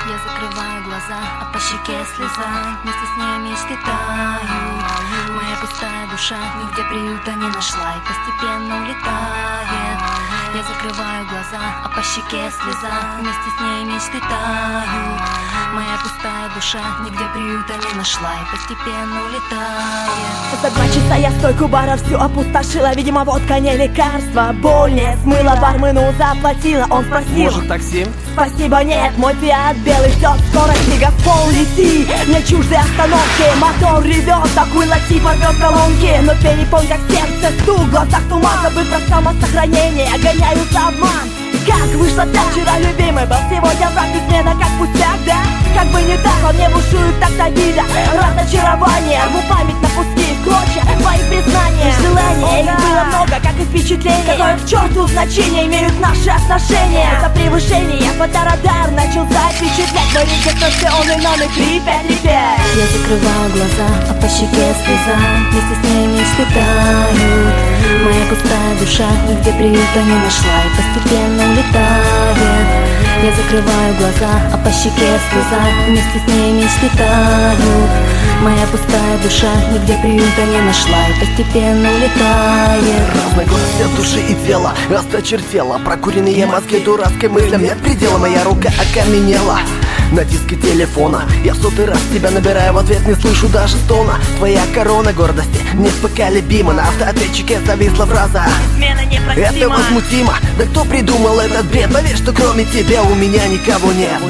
Я закрываю глаза, а по щеке слеза. Вместе с ней мечты тают. Моя пустая душа нигде приюта не нашла и постепенно улетает. Я закрываю глаза, а по щеке слеза. Вместе с ней мечты тают. Моя пустая душа нигде приюта не нашла и постепенно улетает. За 2 часа я стойку бара всю опустошила. Видимо, водка не лекарство. Боль не смыла, бармену заплатила. Он спросил: может, такси? Спасибо, нет, мой фиат белый ждет скорости. Газпол лети, мне чужды остановки. Мотор ревет, такой лати порвет колонки. Но перепон как сердце, стук, в глазах туман. Забыв про самосохранение, гоняю за обман. Как вышло так, вчера любимый был, сегодня враг, измена как пустяк, да? Как бы не так, он мне бушует, так обида. Разочарование, рву память на пустые клочья. Мои признания, желания, их было много, как и впечатлений. Какое к черту значение имеют наши отношения? За превышение фоторадар начал запечатлять мой регистрационный номер 3535. Я закрываю глаза, а по щеке слеза. Вместе с ней мечты тают. Моя пустая душа нигде приюта не нашла и постепенно улетает. Я закрываю глаза, а по щеке слеза. Вместе с ней мечты тают. Моя пустая душа нигде приюта не нашла и постепенно улетает. Разногласия души и тела осточертела. Прокуренные мозги дурацкой мыслям нет предела. Моя рука окаменела на диске телефона. Я в 100-й раз тебя набираю, в ответ не слышу даже стона. Твоя корона гордости непоколебима. На автоответчике зависла фраза: измена непростима. Это возмутимо. Да кто придумал этот бред? Поверь, что кроме тебя у меня никого нет.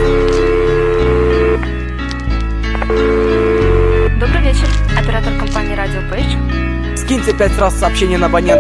Добрый вечер, оператор компании Радио Пейдж. Скиньте 5 раз сообщение на абонент.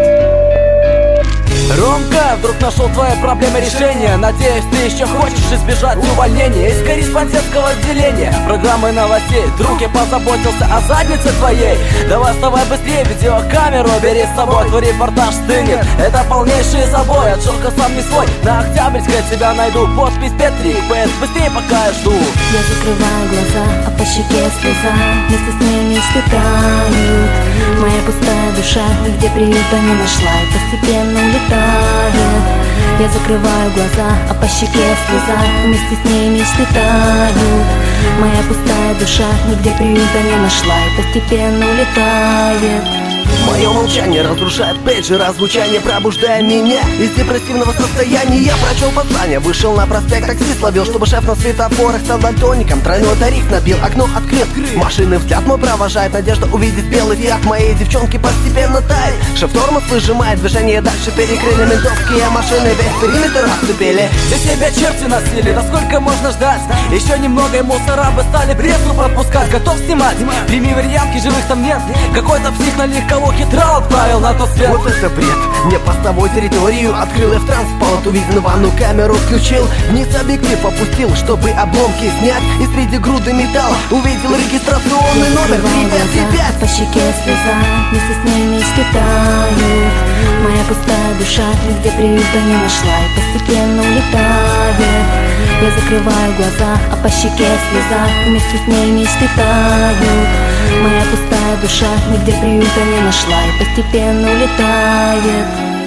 Ромка, вдруг нашел твои проблемы решения. Надеюсь, ты еще хочешь избежать увольнения из корреспондентского отделения программы новостей. Друг, я позаботился о заднице твоей. Давай вставай быстрее, видеокамеру бери с собой. Твой репортаж стынет, это полнейший забой. От шока сам не свой, на Октябрьской тебя найду. Подпись Петри, быстрее пока я жду. Я закрываю глаза, а по щеке слеза. Вместе с ней мечты тают. Моя пустая душа нигде приюта не нашла и постепенно улетает. Я закрываю глаза, а по щеке слеза. Вместе с ней мечты тают. Моя пустая душа нигде приюта не нашла и постепенно улетает. Мое молчание разрушает пейджер, а звучание пробуждая меня из депрессивного состояния. Я прочел послание, вышел на проспект, такси словил, чтобы шеф на светофорах стал дальтоником. Тройной тариф набил, окно открыл, машины взгляд мой провожает. Надежда увидеть белый фиат моей девчонки постепенно тает. Шеф тормоз выжимает, движение дальше перекрыли. Ментовские машины весь периметр обцепили. Здесь себя черти носили, да сколько можно ждать? Еще немного и мусора бы стали брезгу пропускать. Готов снимать? Прими вариантки, живых там нет. Какой-то псих на легковой хитро отправил на тот свет. Вот это бред, не постовой территорию открыл. Я в транспорт увидел, ванну камеру включил. Вниз объектив опустил, чтобы обломки снять. И среди груды металла увидел регистрационный номер 3535. По щеке слеза, вместе с ней мечты тают. Моя пустая душа нигде приюта не нашла и постепенно улетает. Я закрываю глаза, а по щеке слеза. Вместе с ней мечты тают. Моя пустая душа нигде приюта не нашла и постепенно улетает.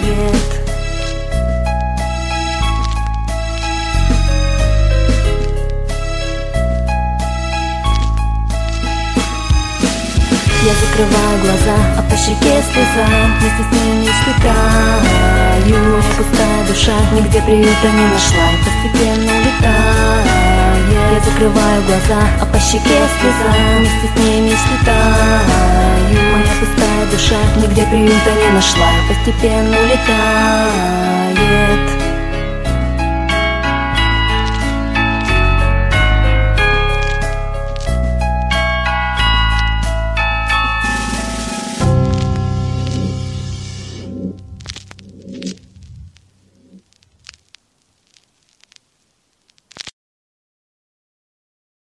Я закрываю глаза, а по щеке слеза. Вместе с ней мечты тают. Моя пустая душа нигде приюта не нашла и постепенно улетает. Я закрываю глаза, а по щеке слеза. Вместе с ней мечты тают. Моя пустая душа нигде приюта не нашла и постепенно улетает.